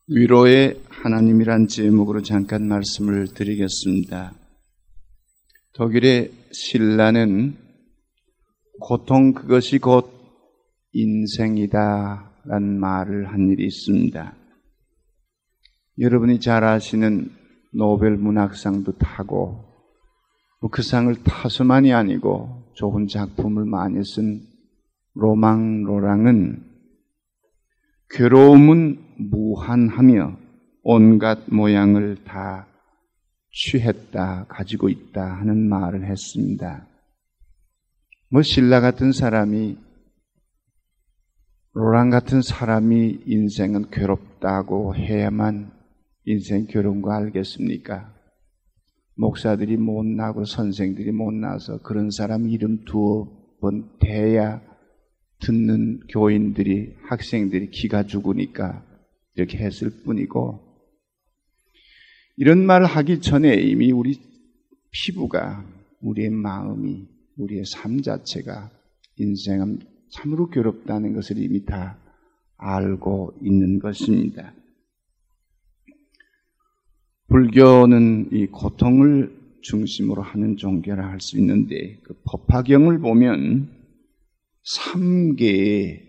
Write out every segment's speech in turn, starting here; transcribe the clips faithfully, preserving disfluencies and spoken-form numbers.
위로의 하나님이란 제목으로 잠깐 말씀을 드리겠습니다. 독일의 신라는 고통 그것이 곧 인생이다 라는 말을 한 일이 있습니다. 여러분이 잘 아시는 노벨 문학상도 타고 그 상을 타서만이 아니고 좋은 작품을 많이 쓴 로망 로랑은 괴로움은 무한하며 온갖 모양을 다 취했다, 가지고 있다 하는 말을 했습니다. 뭐 신라 같은 사람이, 로랑 같은 사람이 인생은 괴롭다고 해야만 인생 괴로운 거 알겠습니까? 목사들이 못나고 선생들이 못나서 그런 사람 이름 두어 번 대야 듣는 교인들이, 학생들이 기가 죽으니까 이렇게 했을 뿐이고, 이런 말을 하기 전에 이미 우리 피부가, 우리의 마음이, 우리의 삶 자체가 인생은 참으로 괴롭다는 것을 이미 다 알고 있는 것입니다. 불교는 이 고통을 중심으로 하는 종교라 할 수 있는데, 그 법화경을 보면 삼계의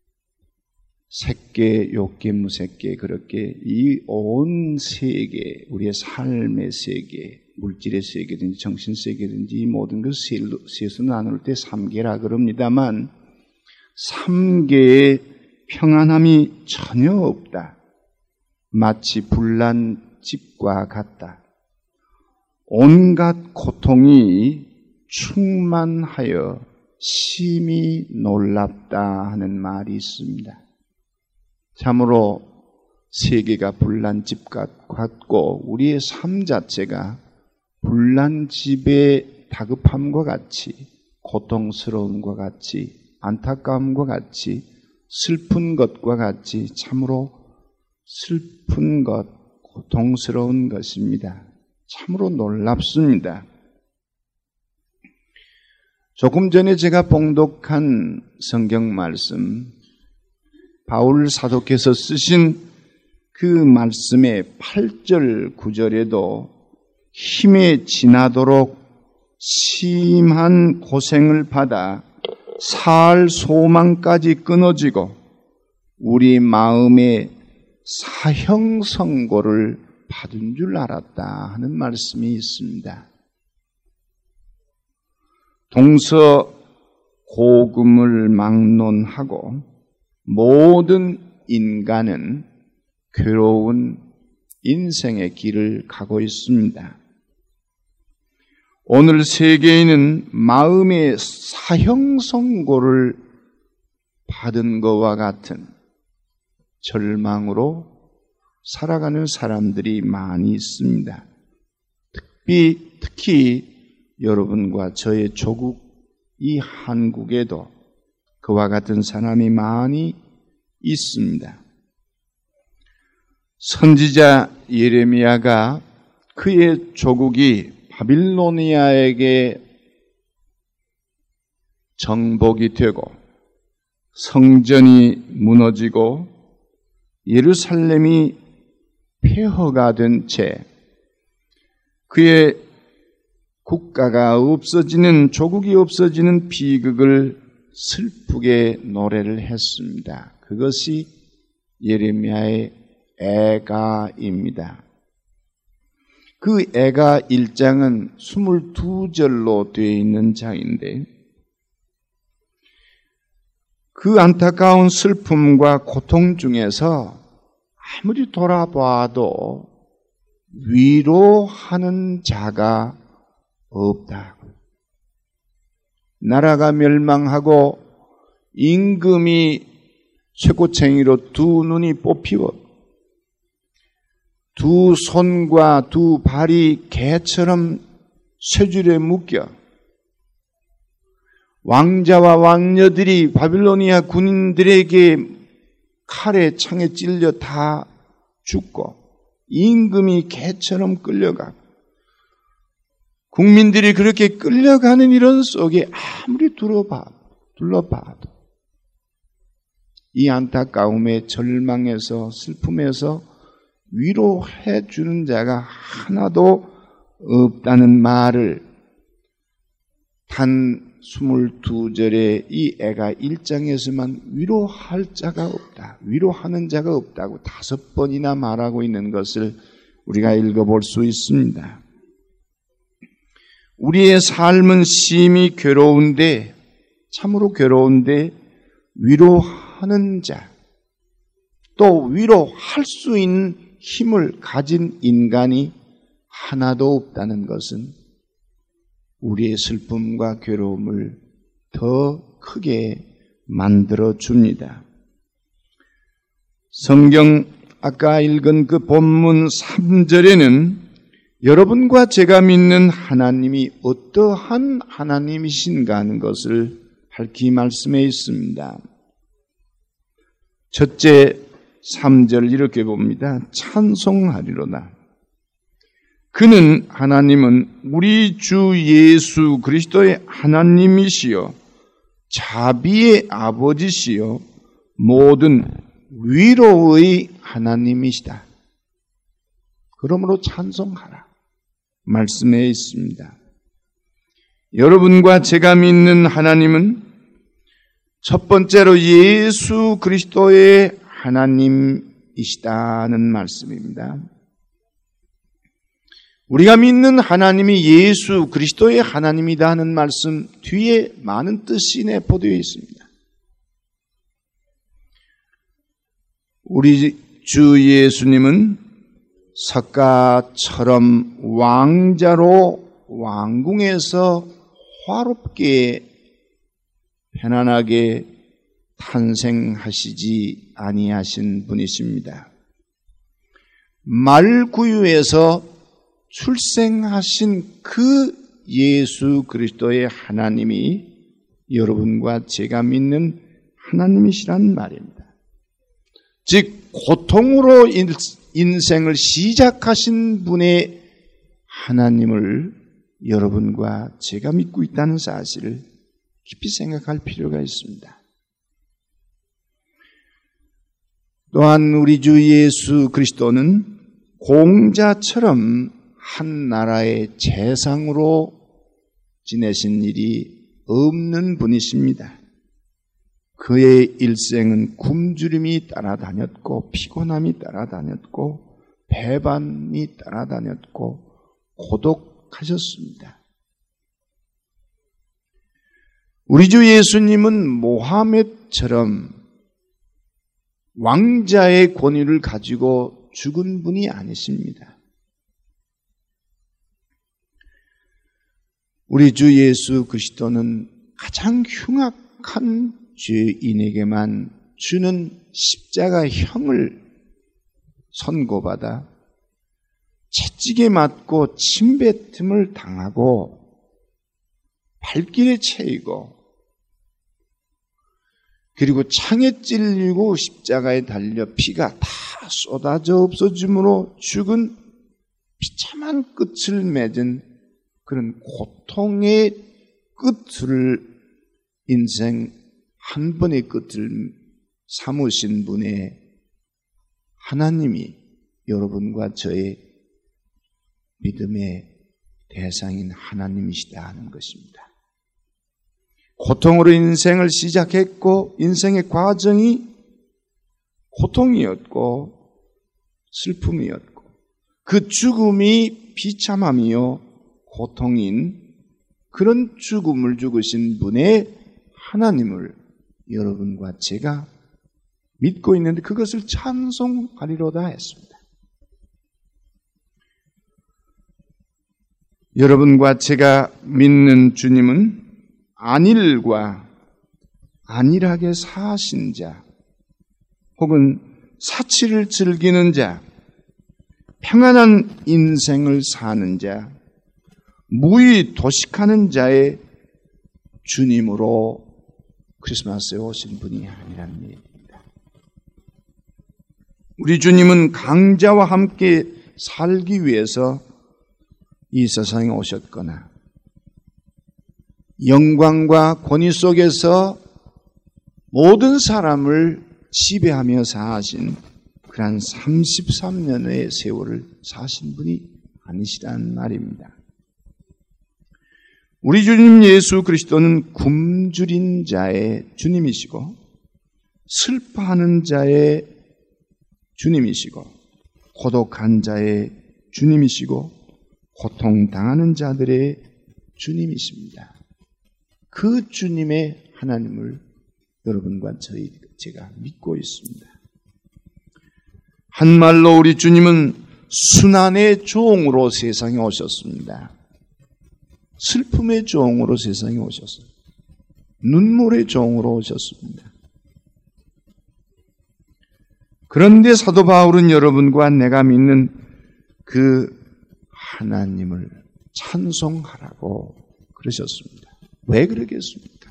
색계, 욕계, 무색계, 그렇게 이 온 세계, 우리의 삶의 세계, 물질의 세계든지 정신 세계든지 이 모든 것을 세수 나눌 때 삼계라 그럽니다만, 삼계의 평안함이 전혀 없다. 마치 불난 집과 같다. 온갖 고통이 충만하여 심히 놀랍다 하는 말이 있습니다. 참으로 세계가 불난 집 같고 우리의 삶 자체가 불난 집의 다급함과 같이, 고통스러움과 같이, 안타까움과 같이, 슬픈 것과 같이 참으로 슬픈 것, 고통스러운 것입니다. 참으로 놀랍습니다. 조금 전에 제가 봉독한 성경 말씀, 바울 사도께서 쓰신 그 말씀의 팔 절, 구 절에도 힘에 지나도록 심한 고생을 받아 살 소망까지 끊어지고 우리 마음의 사형 선고를 받은 줄 알았다 하는 말씀이 있습니다. 동서 고금을 막론하고 모든 인간은 괴로운 인생의 길을 가고 있습니다. 오늘 세계에는 마음의 사형 선고를 받은 것과 같은 절망으로 살아가는 사람들이 많이 있습니다. 특히, 특히 여러분과 저의 조국 이 한국에도 그와 같은 사람이 많이 있습니다. 선지자 예레미야가 그의 조국이 바빌로니아에게 정복이 되고 성전이 무너지고 예루살렘이 폐허가 된 채 그의 국가가 없어지는, 조국이 없어지는 비극을 슬프게 노래를 했습니다. 그것이 예레미야의 애가입니다. 그 애가 일 장은 이십이 절로 되어 있는 장인데, 그 안타까운 슬픔과 고통 중에서 아무리 돌아봐도 위로하는 자가 없다. 나라가 멸망하고 임금이 쇠고챙이로 두 눈이 뽑히고 두 손과 두 발이 개처럼 쇠줄에 묶여 왕자와 왕녀들이 바빌로니아 군인들에게 칼에 창에 찔려 다 죽고 임금이 개처럼 끌려가고 국민들이 그렇게 끌려가는 이런 속에 아무리 둘러봐, 둘러봐도 이 안타까움에 절망에서 슬픔에서 위로해 주는 자가 하나도 없다는 말을 단 스물두 절에 이 애가 일 장에서만 위로할 자가 없다, 위로하는 자가 없다고 다섯 번이나 말하고 있는 것을 우리가 읽어볼 수 있습니다. 우리의 삶은 심히 괴로운데, 참으로 괴로운데 위로하는 자, 또 위로할 수 있는 힘을 가진 인간이 하나도 없다는 것은 우리의 슬픔과 괴로움을 더 크게 만들어 줍니다. 성경 아까 읽은 그 본문 삼 절에는 여러분과 제가 믿는 하나님이 어떠한 하나님이신가 하는 것을 밝히 말씀해 있습니다. 첫째 삼 절 이렇게 봅니다. 찬송하리로다. 그는, 하나님은 우리 주 예수 그리스도의 하나님이시요 자비의 아버지시요 모든 위로의 하나님이시다. 그러므로 찬송하라 말씀해 있습니다. 여러분과 제가 믿는 하나님은 첫 번째로 예수 그리스도의 하나님이시다는 말씀입니다. 우리가 믿는 하나님이 예수 그리스도의 하나님이다 하는 말씀 뒤에 많은 뜻이 내포되어 있습니다. 우리 주 예수님은 석가처럼 왕자로 왕궁에서 화롭게 편안하게 탄생하시지 아니하신 분이십니다. 말구유에서 출생하신 그 예수 그리스도의 하나님이 여러분과 제가 믿는 하나님이시란 말입니다. 즉 고통으로 인생을 시작하신 분의 하나님을 여러분과 제가 믿고 있다는 사실을 깊이 생각할 필요가 있습니다. 또한 우리 주 예수 그리스도는 공자처럼 한 나라의 재상으로 지내신 일이 없는 분이십니다. 그의 일생은 굶주림이 따라다녔고 피곤함이 따라다녔고 배반이 따라다녔고 고독하셨습니다. 우리 주 예수님은 모하메드처럼 왕자의 권위를 가지고 죽은 분이 아니십니다. 우리 주 예수 그리스도는 가장 흉악한 죄인에게만 주는 십자가형을 선고받아 채찍에 맞고 침뱉음을 당하고 발길에 채이고 그리고 창에 찔리고 십자가에 달려 피가 다 쏟아져 없어짐으로 죽은 비참한 끝을 맺은 그런 고통의 끝을, 인생 한 번의 끝을 삼으신 분의 하나님이 여러분과 저의 믿음의 대상인 하나님이시다 하는 것입니다. 고통으로 인생을 시작했고 인생의 과정이 고통이었고 슬픔이었고 그 죽음이 비참함이요 고통인 그런 죽음을 죽으신 분의 하나님을 여러분과 제가 믿고 있는데 그것을 찬송하리로다 했습니다. 여러분과 제가 믿는 주님은 안일과 안일하게 사신 자 혹은 사치를 즐기는 자, 평안한 인생을 사는 자, 무의 도식하는 자의 주님으로 크리스마스에 오신 분이 아니라는 얘기입니다. 우리 주님은 강자와 함께 살기 위해서 이 세상에 오셨거나 영광과 권위 속에서 모든 사람을 지배하며 사신 그런 삼십삼 년의 세월을 사신 분이 아니시란 말입니다. 우리 주님 예수 그리스도는 굶주린 자의 주님이시고 슬퍼하는 자의 주님이시고 고독한 자의 주님이시고 고통당하는 자들의 주님이십니다. 그 주님의 하나님을 여러분과 저희 제가 믿고 있습니다. 한말로 우리 주님은 순환의 종으로 세상에 오셨습니다. 슬픔의 종으로 세상에 오셨어요. 눈물의 종으로 오셨습니다. 그런데 사도 바울은 여러분과 내가 믿는 그 하나님을 찬송하라고 그러셨습니다. 왜 그러겠습니까?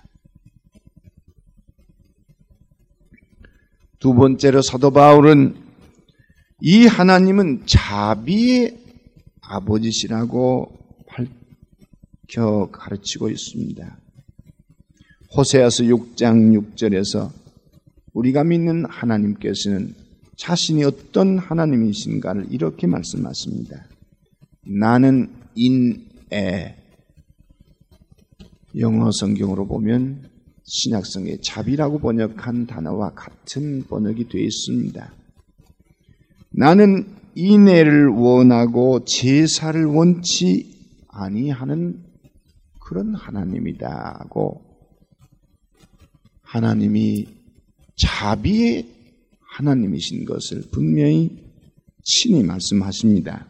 두 번째로 사도 바울은 이 하나님은 자비의 아버지시라고 밝혀 가르치고 있습니다. 호세아서 육 장 육 절에서 우리가 믿는 하나님께서는 자신이 어떤 하나님이신가를 이렇게 말씀하십니다. 나는 인애, 영어 성경으로 보면 신약성의 자비라고 번역한 단어와 같은 번역이 되어 있습니다. 나는 인애를 원하고 제사를 원치 아니하는 그런 하나님이다고, 하나님이 자비의 하나님이신 것을 분명히 친히 말씀하십니다.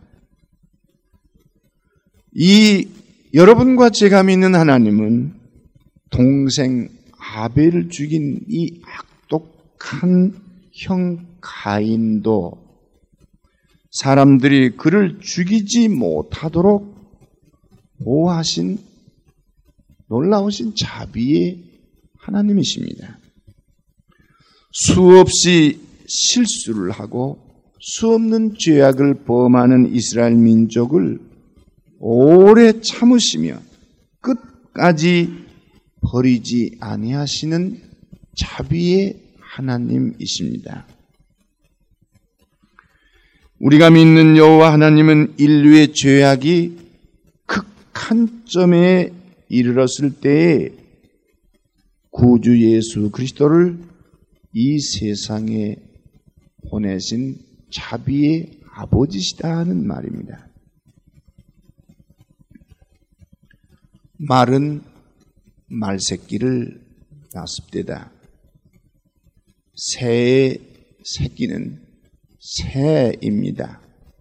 이 여러분과 제가 믿는 하나님은 동생 아벨을 죽인 이 악독한 형 가인도 사람들이 그를 죽이지 못하도록 보호하신 놀라우신 자비의 하나님이십니다. 수없이 실수를 하고 수없는 죄악을 범하는 이스라엘 민족을 오래 참으시며 끝까지 버리지 아니하시는 자비의 하나님이십니다. 우리가 믿는 여호와 하나님은 인류의 죄악이 극한점에 이르렀을 때에 구주 예수 그리스도를 이 세상에 보내신 자비의 아버지시다 하는 말입니다. 말은 말새끼를 낳습니다. 새의 새끼는 새입니다.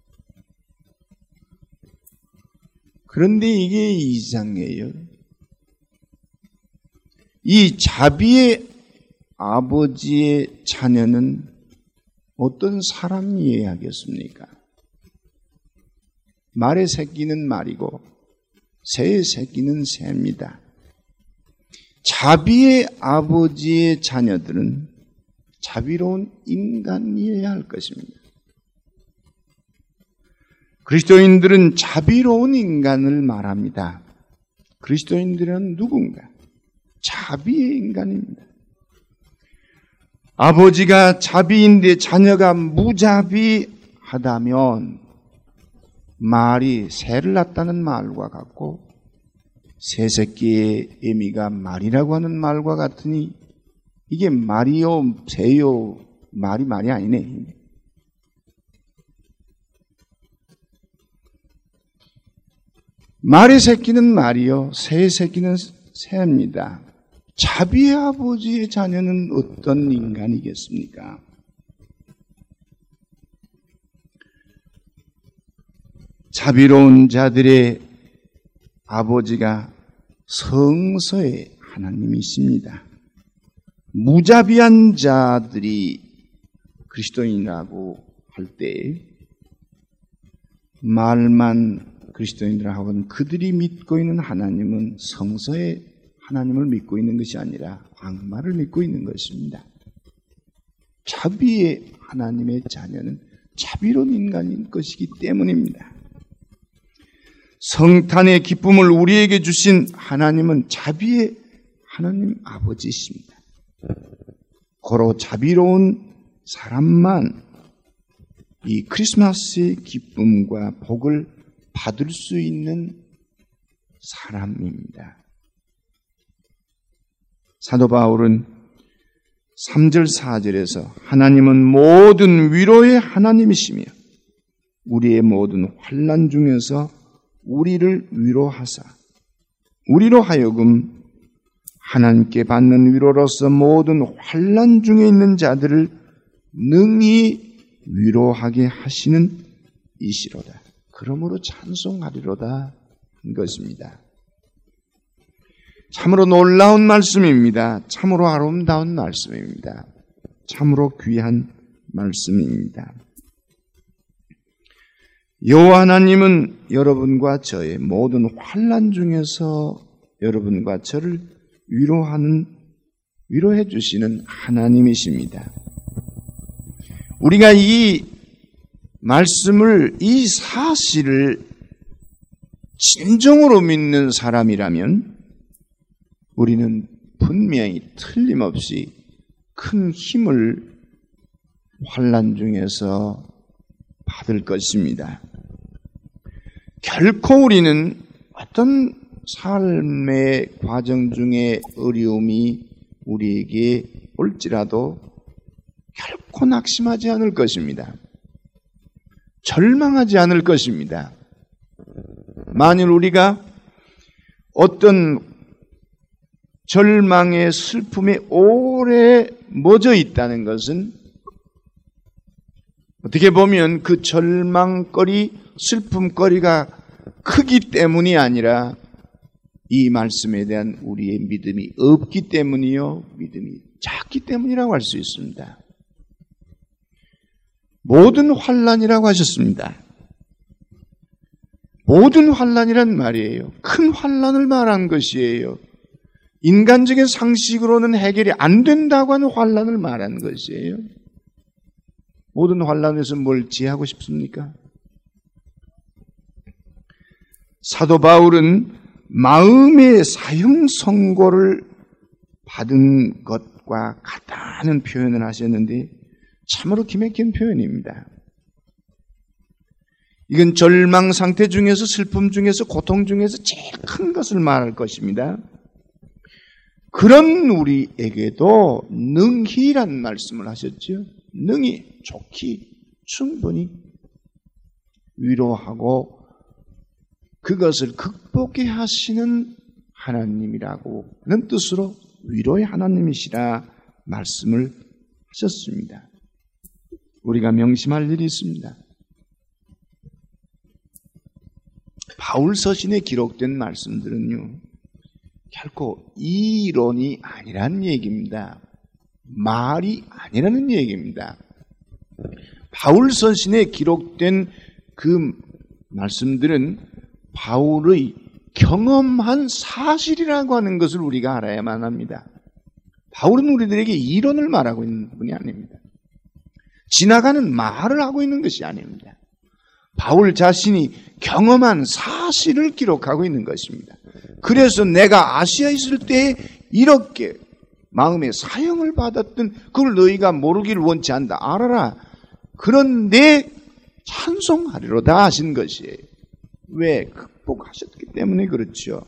그런데 이게 이상해요. 이 자비의 아버지의 자녀는 어떤 사람이어야 하겠습니까? 말의 새끼는 말이고 새의 새끼는 새입니다. 자비의 아버지의 자녀들은 자비로운 인간이어야 할 것입니다. 그리스도인들은 자비로운 인간을 말합니다. 그리스도인들은 누군가? 자비의 인간입니다. 아버지가 자비인데 자녀가 무자비하다면 말이 새를 낳았다는 말과 같고 새 새끼의 의미가 말이라고 하는 말과 같으니 이게 말이요 새요 말이 말이 아니네. 말의 새끼는 말이요 새의 새끼는 새입니다. 자비의 아버지의 자녀는 어떤 인간이겠습니까? 자비로운 자들의 아버지가 성서의 하나님이십니다. 무자비한 자들이 그리스도인이라고 할 때 말만 그리스도인들하고는 그들이 믿고 있는 하나님은 성서의 하나님을 믿고 있는 것이 아니라 악마를 믿고 있는 것입니다. 자비의 하나님의 자녀는 자비로운 인간인 것이기 때문입니다. 성탄의 기쁨을 우리에게 주신 하나님은 자비의 하나님 아버지이십니다. 고로 자비로운 사람만 이 크리스마스의 기쁨과 복을 받을 수 있는 사람입니다. 사도 바울은 삼 절 사 절에서 하나님은 모든 위로의 하나님이시며 우리의 모든 환난 중에서 우리를 위로하사 우리로 하여금 하나님께 받는 위로로서 모든 환난 중에 있는 자들을 능히 위로하게 하시는 이시로다. 그러므로 찬송하리로다 한 것입니다. 참으로 놀라운 말씀입니다. 참으로 아름다운 말씀입니다. 참으로 귀한 말씀입니다. 여호와 하나님은 여러분과 저의 모든 환난 중에서 여러분과 저를 위로하는 위로해 주시는 하나님이십니다. 우리가 이 말씀을 이 사실을 진정으로 믿는 사람이라면 우리는 분명히 틀림없이 큰 힘을 환난 중에서 받을 것입니다. 결코 우리는 어떤 삶의 과정 중에 어려움이 우리에게 올지라도 결코 낙심하지 않을 것입니다. 절망하지 않을 것입니다. 만일 우리가 어떤 절망의 슬픔에 오래 멎어 있다는 것은 어떻게 보면 그 절망거리, 슬픔거리가 크기 때문이 아니라 이 말씀에 대한 우리의 믿음이 없기 때문이요, 믿음이 작기 때문이라고 할 수 있습니다. 모든 환난이라고 하셨습니다. 모든 환난이란 말이에요. 큰 환난을 말한 것이에요. 인간적인 상식으로는 해결이 안 된다고 하는 환난을 말한 것이에요. 모든 환난에서 뭘 지하고 싶습니까? 사도 바울은 마음의 사형 선고를 받은 것과 같다는 표현을 하셨는데 참으로 기막힌 표현입니다. 이건 절망 상태 중에서 슬픔 중에서 고통 중에서 제일 큰 것을 말할 것입니다. 그런 우리에게도 능히란 말씀을 하셨죠. 능히, 좋기, 충분히 위로하고 그것을 극복해 하시는 하나님이라고 하는 뜻으로 위로의 하나님이시라 말씀을 하셨습니다. 우리가 명심할 일이 있습니다. 바울 서신에 기록된 말씀들은요, 결코 이론이 아니라는 얘기입니다. 말이 아니라는 얘기입니다. 바울 서신에 기록된 그 말씀들은 바울의 경험한 사실이라고 하는 것을 우리가 알아야만 합니다. 바울은 우리들에게 이론을 말하고 있는 분이 아닙니다. 지나가는 말을 하고 있는 것이 아닙니다. 바울 자신이 경험한 사실을 기록하고 있는 것입니다. 그래서 내가 아시아에 있을 때 이렇게 마음의 사형을 받았던 그걸 너희가 모르기를 원치 않다. 알아라. 그런데 찬송하리로다 하신 것이에요. 왜? 극복하셨기 때문에 그렇죠.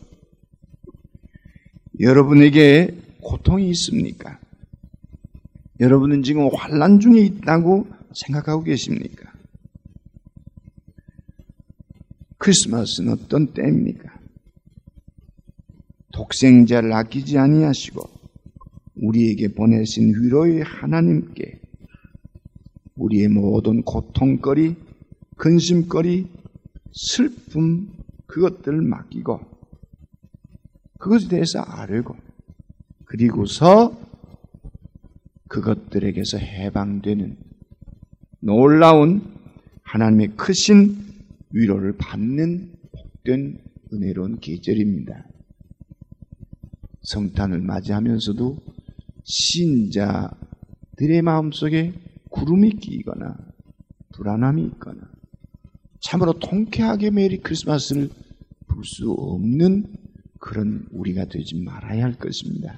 여러분에게 고통이 있습니까? 여러분은 지금 환난 중에 있다고 생각하고 계십니까? 크리스마스는 어떤 때입니까? 독생자를 아끼지 아니하시고 우리에게 보내신 위로의 하나님께 우리의 모든 고통거리, 근심거리, 슬픔 그것들을 맡기고 그것에 대해서 알고 그리고서 그것들에게서 해방되는 놀라운 하나님의 크신 위로를 받는 복된 은혜로운 계절입니다. 성탄을 맞이하면서도 신자들의 마음속에 구름이 끼거나 불안함이 있거나 참으로 통쾌하게 메리 크리스마스를 부를 수 없는 그런 우리가 되지 말아야 할 것입니다.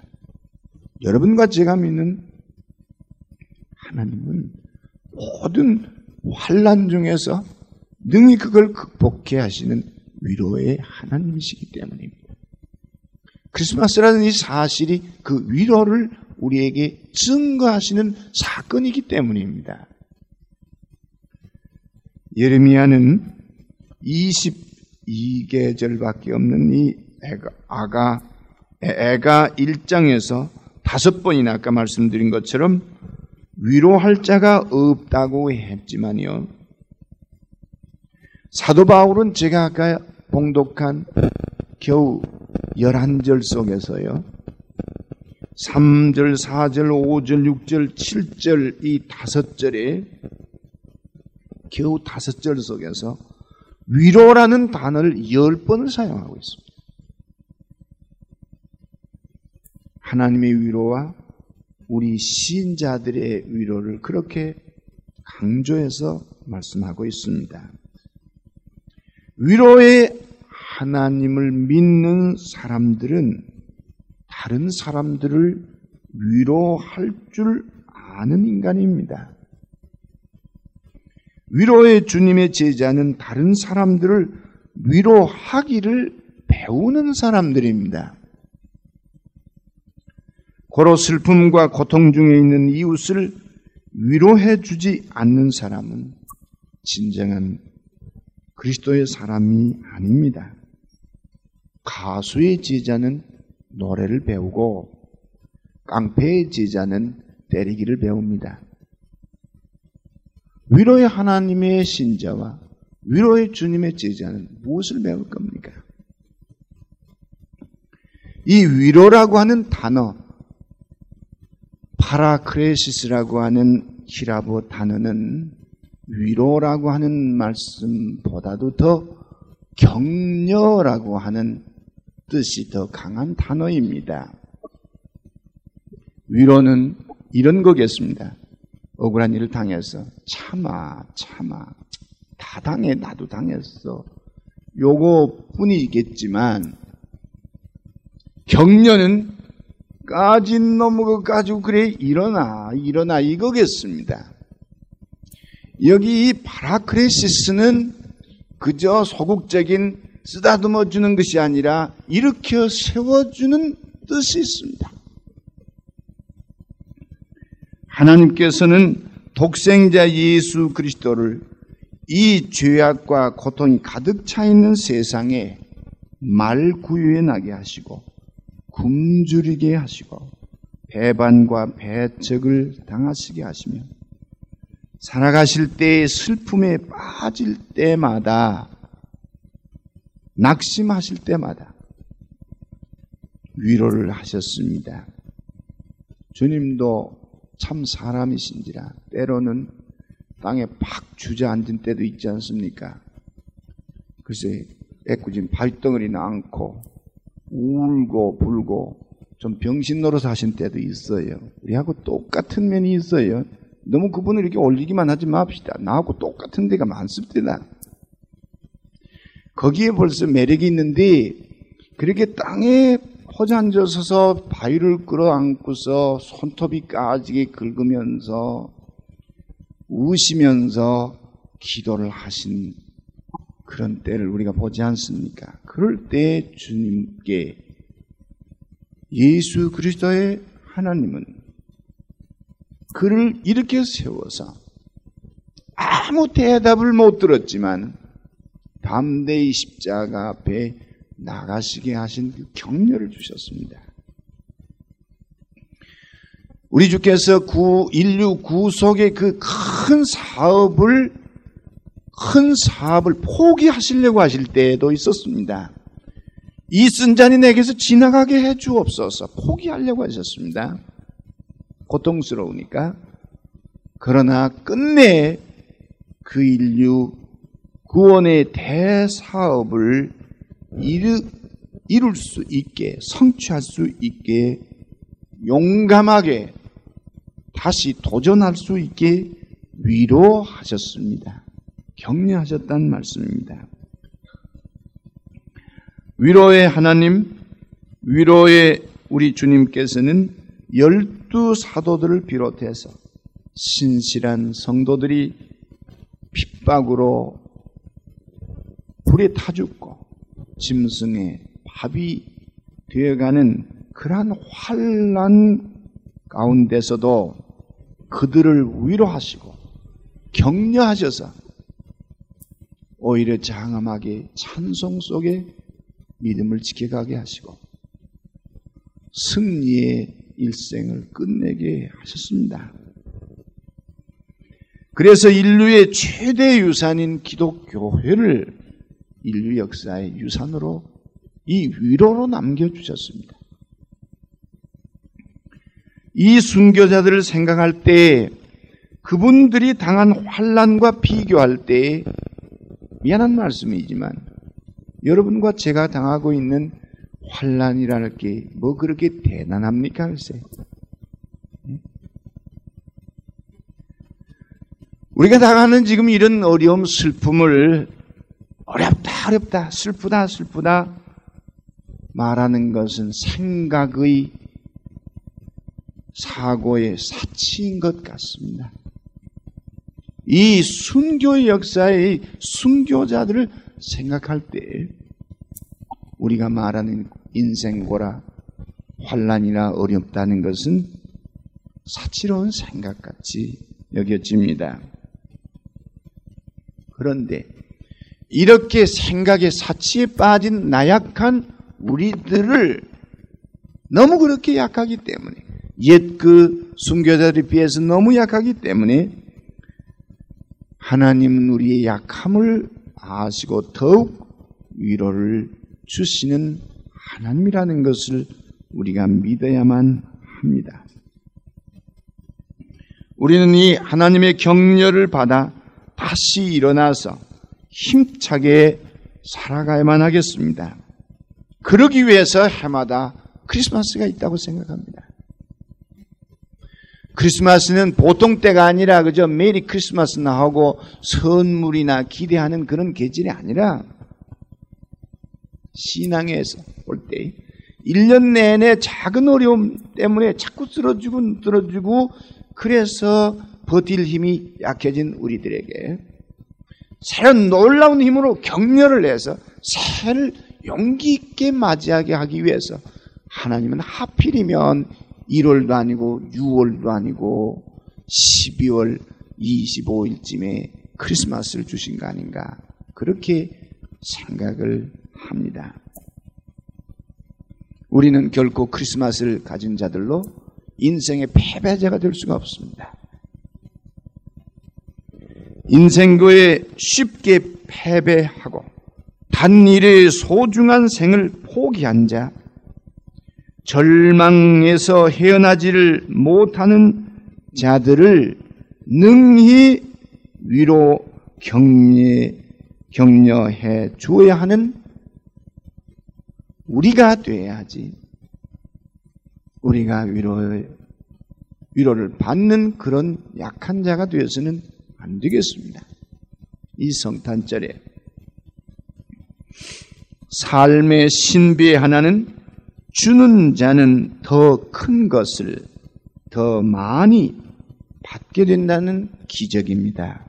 여러분과 제가 믿는 하나님은 모든 환난 중에서 능히 그걸 극복해 하시는 위로의 하나님이시기 때문입니다. 크리스마스라는 이 사실이 그 위로를 우리에게 증거하시는 사건이기 때문입니다. 예레미야는 이십이 계절밖에 없는 이 애가, 아가, 애가 일 장에서 다섯 번이나 아까 말씀드린 것처럼 위로할 자가 없다고 했지만요. 사도 바울은 제가 아까 봉독한 겨우 열한 절 속에서요. 삼 절, 사 절, 오 절, 육 절, 칠 절 이 다섯 절에 겨우 다섯 절 속에서 위로라는 단어를 열 번을 사용하고 있습니다. 하나님의 위로와 우리 신자들의 위로를 그렇게 강조해서 말씀하고 있습니다. 위로의 하나님을 믿는 사람들은 다른 사람들을 위로할 줄 아는 인간입니다. 위로의 주님의 제자는 다른 사람들을 위로하기를 배우는 사람들입니다. 고로 슬픔과 고통 중에 있는 이웃을 위로해 주지 않는 사람은 진정한 그리스도의 사람이 아닙니다. 가수의 제자는 노래를 배우고 깡패의 제자는 때리기를 배웁니다. 위로의 하나님의 신자와 위로의 주님의 제자는 무엇을 배울 겁니까? 이 위로라고 하는 단어, 파라크레시스라고 하는 히라보 단어는 위로라고 하는 말씀보다도 더 격려라고 하는 뜻이 더 강한 단어입니다. 위로는 이런 거겠습니다. 억울한 일을 당해서 참아 참아 다 당해 나도 당했어 요거 뿐이겠지만 격려는 까진 놈을 가지고 그래 일어나 일어나 이거겠습니다. 여기 이 파라크레시스는 그저 소극적인 쓰다듬어 주는 것이 아니라 일으켜 세워주는 뜻이 있습니다. 하나님께서는 독생자 예수 그리스도를 이 죄악과 고통이 가득 차 있는 세상에 말구유에 나게 하시고 굶주리게 하시고 배반과 배척을 당하시게 하시며 살아가실 때의 슬픔에 빠질 때마다 낙심하실 때마다 위로를 하셨습니다. 주님도 참 사람이신지라 때로는 땅에 팍 주저앉은 때도 있지 않습니까? 글쎄 애꿎은 발덩어리나 안고 울고 불고 좀 병신 노릇 하신 때도 있어요. 우리하고 똑같은 면이 있어요. 너무 그분을 이렇게 올리기만 하지 맙시다. 나하고 똑같은 데가 많습니다. 거기에 벌써 매력이 있는데 그렇게 땅에 포자앉아 서서 바위를 끌어안고서 손톱이 까지게 긁으면서 우시면서 기도를 하신 그런 때를 우리가 보지 않습니까? 그럴 때 주님께 예수 그리스도의 하나님은 그를 이렇게 세워서 아무 대답을 못 들었지만 담대히 십자가 앞에 나가시게 하신 그 격려를 주셨습니다. 우리 주께서 구, 인류 구속의 그 큰 사업을 큰 사업을 포기하시려고 하실 때도 있었습니다. 이 쓴잔이 내게서 지나가게 해 주옵소서 포기하려고 하셨습니다. 고통스러우니까. 그러나 끝내 그 인류 구원의 대사업을 이루, 이룰 수 있게 성취할 수 있게 용감하게 다시 도전할 수 있게 위로하셨습니다. 격려하셨다는 말씀입니다. 위로의 하나님, 위로의 우리 주님께서는 열두 사도들을 비롯해서 신실한 성도들이 핍박으로 불에 타 죽고 짐승의 밥이 되어가는 그러한 환난 가운데서도 그들을 위로하시고 격려하셔서 오히려 장엄하게 찬송 속에 믿음을 지켜가게 하시고 승리의 일생을 끝내게 하셨습니다. 그래서 인류의 최대 유산인 기독교회를 인류 역사의 유산으로 이 위로로 남겨주셨습니다. 이 순교자들을 생각할 때 그분들이 당한 환난과 비교할 때 미안한 말씀이지만 여러분과 제가 당하고 있는 환난이라는 게 뭐 그렇게 대단합니까? 글쎄. 우리가 당하는 지금 이런 어려움, 슬픔을 어렵다, 어렵다, 슬프다, 슬프다 말하는 것은 생각의 사고의 사치인 것 같습니다. 이 순교 역사의 순교자들을 생각할 때 우리가 말하는 인생고라 환난이나 어렵다는 것은 사치로운 생각같이 여겨집니다. 그런데 이렇게 생각의 사치에 빠진 나약한 우리들을 너무 그렇게 약하기 때문에 옛 그 순교자들에 비해서 너무 약하기 때문에 하나님은 우리의 약함을 아시고 더욱 위로를 주시는 하나님이라는 것을 우리가 믿어야만 합니다. 우리는 이 하나님의 격려를 받아 다시 일어나서 힘차게 살아가야만 하겠습니다. 그러기 위해서 해마다 크리스마스가 있다고 생각합니다. 크리스마스는 보통 때가 아니라 그저 메리 크리스마스나 하고 선물이나 기대하는 그런 계절이 아니라 신앙에서 볼 때 일 년 내내 작은 어려움 때문에 자꾸 쓰러지고 쓰러지고 그래서 버틸 힘이 약해진 우리들에게 새로운 놀라운 힘으로 격려를 해서 새해를 용기 있게 맞이하게 하기 위해서 하나님은 하필이면 일월도 아니고 유월도 아니고 십이월 이십오일쯤에 크리스마스를 주신 거 아닌가 그렇게 생각을 합니다. 우리는 결코 크리스마스를 가진 자들로 인생의 패배자가 될 수가 없습니다. 인생고에 쉽게 패배하고 단일의 소중한 생을 포기한 자, 절망에서 헤어나지를 못하는 자들을 능히 위로 격려, 격려해 주어야 하는 우리가 되어야지 우리가 위로, 위로를 받는 그런 약한 자가 되어서는 안 되겠습니다. 이 성탄절에 삶의 신비 하나는 주는 자는 더 큰 것을 더 많이 받게 된다는 기적입니다.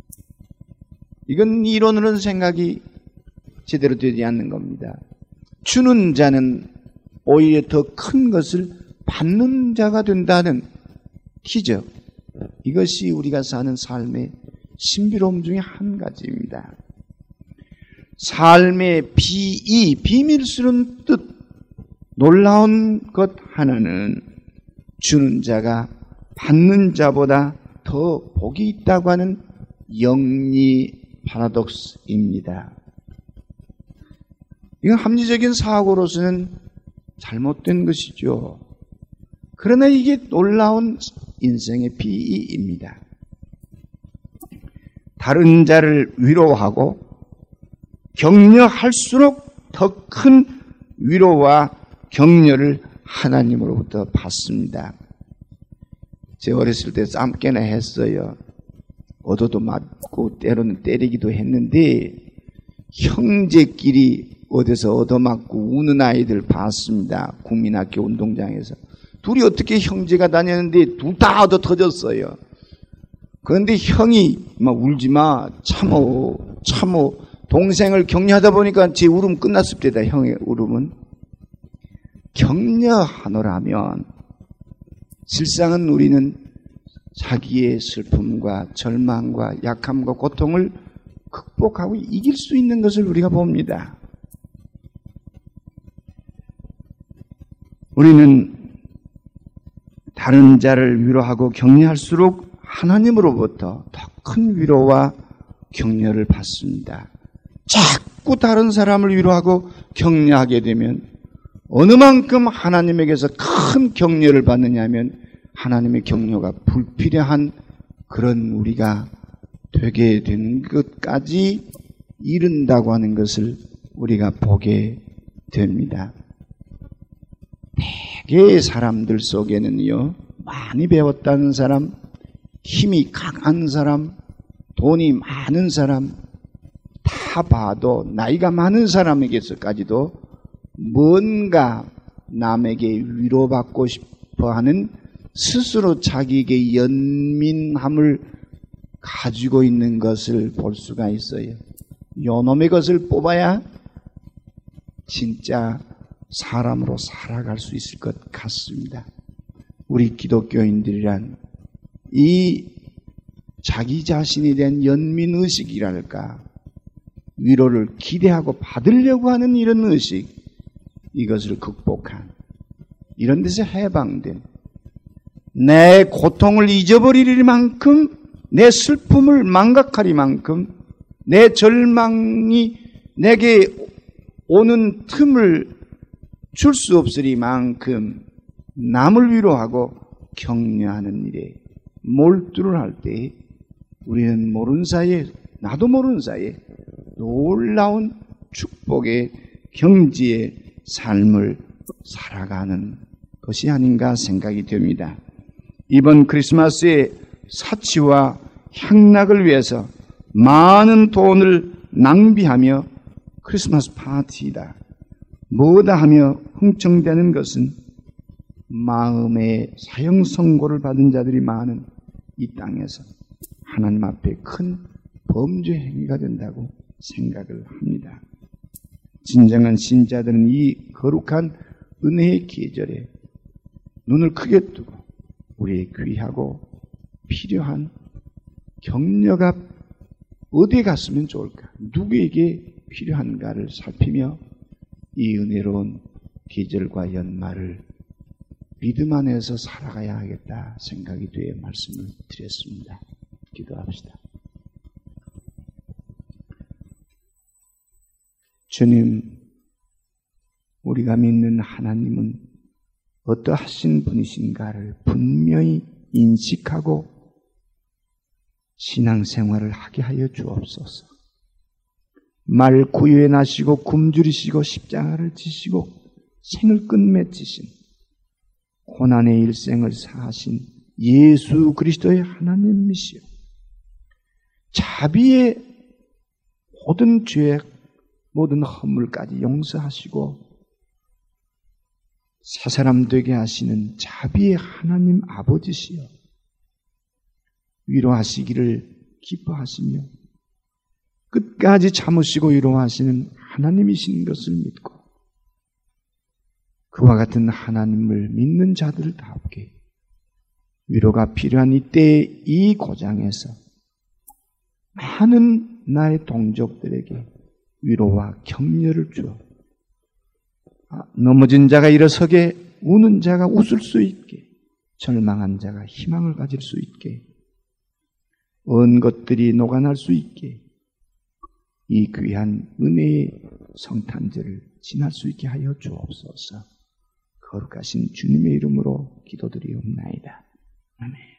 이건 이론으로는 생각이 제대로 되지 않는 겁니다. 주는 자는 오히려 더 큰 것을 받는 자가 된다는 기적. 이것이 우리가 사는 삶의 신비로움 중에 한 가지입니다. 삶의 비이, 비밀스러운 뜻, 놀라운 것 하나는 주는 자가 받는 자보다 더 복이 있다고 하는 영리 파라독스입니다. 이건 합리적인 사고로서는 잘못된 것이죠. 그러나 이게 놀라운 인생의 비이입니다. 다른 자를 위로하고 격려할수록 더 큰 위로와 격려를 하나님으로부터 받습니다. 제가 어렸을 때 쌈깨나 했어요. 얻어도 맞고 때로는 때리기도 했는데 형제끼리 어디서 얻어맞고 우는 아이들 봤습니다. 국민학교 운동장에서. 둘이 어떻게 형제가 다녔는데 둘 다 얻어 터졌어요. 그런데 형이 막 울지 마, 참어, 참어. 동생을 격려하다 보니까 제 울음 끝났습니다. 형의 울음은. 격려하노라면 실상은 우리는 자기의 슬픔과 절망과 약함과 고통을 극복하고 이길 수 있는 것을 우리가 봅니다. 우리는 다른 자를 위로하고 격려할수록 하나님으로부터 더 큰 위로와 격려를 받습니다. 자꾸 다른 사람을 위로하고 격려하게 되면 어느 만큼 하나님에게서 큰 격려를 받느냐면 하나님의 격려가 불필요한 그런 우리가 되게 된 것까지 이른다고 하는 것을 우리가 보게 됩니다. 대개의 사람들 속에는요, 많이 배웠다는 사람, 힘이 강한 사람, 돈이 많은 사람, 다 봐도 나이가 많은 사람에게서까지도 뭔가 남에게 위로받고 싶어 하는 스스로 자기에게 연민함을 가지고 있는 것을 볼 수가 있어요. 요놈의 것을 뽑아야 진짜 사람으로 살아갈 수 있을 것 같습니다. 우리 기독교인들이란 이 자기 자신에 대한 연민의식이랄까, 위로를 기대하고 받으려고 하는 이런 의식, 이것을 극복한, 이런 데서 해방된, 내 고통을 잊어버릴 만큼, 내 슬픔을 망각할 만큼, 내 절망이 내게 오는 틈을 줄 수 없으리만큼 남을 위로하고 격려하는 일에 몰두를 할 때 우리는 모르는 사이에, 나도 모르는 사이에 놀라운 축복의 경지의 삶을 살아가는 것이 아닌가 생각이 됩니다. 이번 크리스마스에 사치와 향락을 위해서 많은 돈을 낭비하며 크리스마스 파티이다, 뭐다 하며 흥청대는 것은 마음의 사형 선고를 받은 자들이 많은 이 땅에서 하나님 앞에 큰 범죄 행위가 된다고 생각을 합니다. 진정한 신자들은 이 거룩한 은혜의 계절에 눈을 크게 뜨고 우리의 귀하고 필요한 격려가 어디에 갔으면 좋을까, 누구에게 필요한가를 살피며 이 은혜로운 계절과 연말을 믿음 안에서 살아가야 하겠다 생각이 되어 말씀을 드렸습니다. 기도합시다. 주님, 우리가 믿는 하나님은 어떠하신 분이신가를 분명히 인식하고 신앙생활을 하게 하여 주옵소서. 말 구유에 나시고 굶주리시고 십자가를 지시고 생을 끝맺으신 고난의 일생을 사하신 예수 그리스도의 하나님이시여, 자비의 모든 죄, 모든 허물까지 용서하시고 새 사람 되게 하시는 자비의 하나님 아버지시여, 위로하시기를 기뻐하시며 끝까지 참으시고 위로하시는 하나님이신 것을 믿고 그와 같은 하나님을 믿는 자들답게 위로가 필요한 이때의 이 고장에서 많은 나의 동족들에게 위로와 격려를 주어 넘어진 자가 일어서게, 우는 자가 웃을 수 있게, 절망한 자가 희망을 가질 수 있게, 언 것들이 녹아날 수 있게 이 귀한 은혜의 성탄절을 지날 수 있게 하여 주옵소서. 거룩하신 주님의 이름으로 기도드리옵나이다. 아멘.